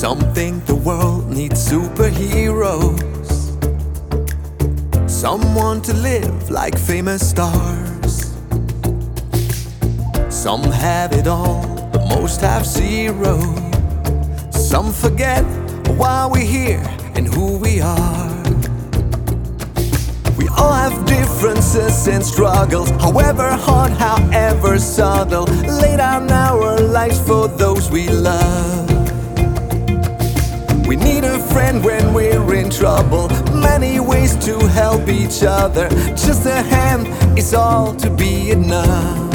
Some think the world needs superheroes. Some want to live like famous stars. Some have it all, but most have zero. Some forget why we're here and who we are. We all have differences and struggles, however hard, however subtle. Lay down our lives for those we love. We need a friend when we're in trouble, many ways to help each other. Just a hand is all to be enough.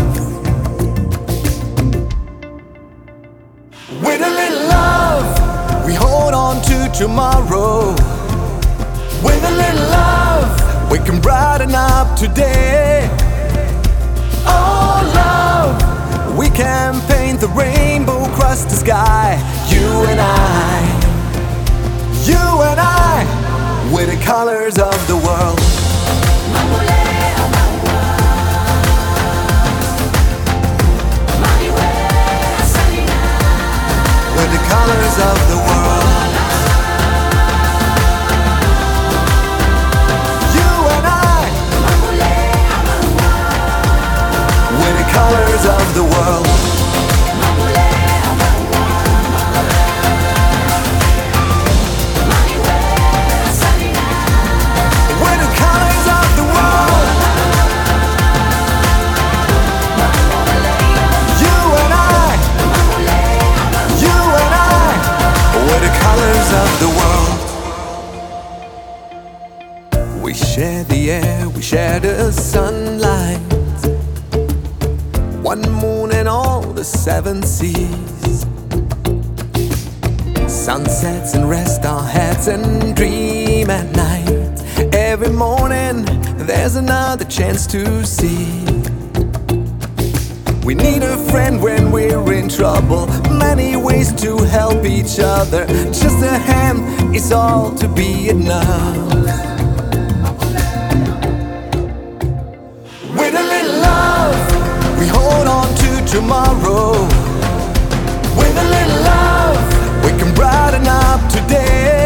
With a little love, we hold on to tomorrow. With a little love, we can brighten up today. Oh love, we can paint the rainbow across the sky. You and I, we're the colors of the world. We're the colors of the world. You and I, we're the colors of the world. We share the air, we share the sunlight, one moon and all the seven seas. Sunsets and rest our heads and dream at night. Every morning there's another chance to see. We need a friend when we're in trouble, many ways to help each other. Just a hand is all to be enough. With a little love, we hold on to tomorrow. With a little love, we can brighten up today.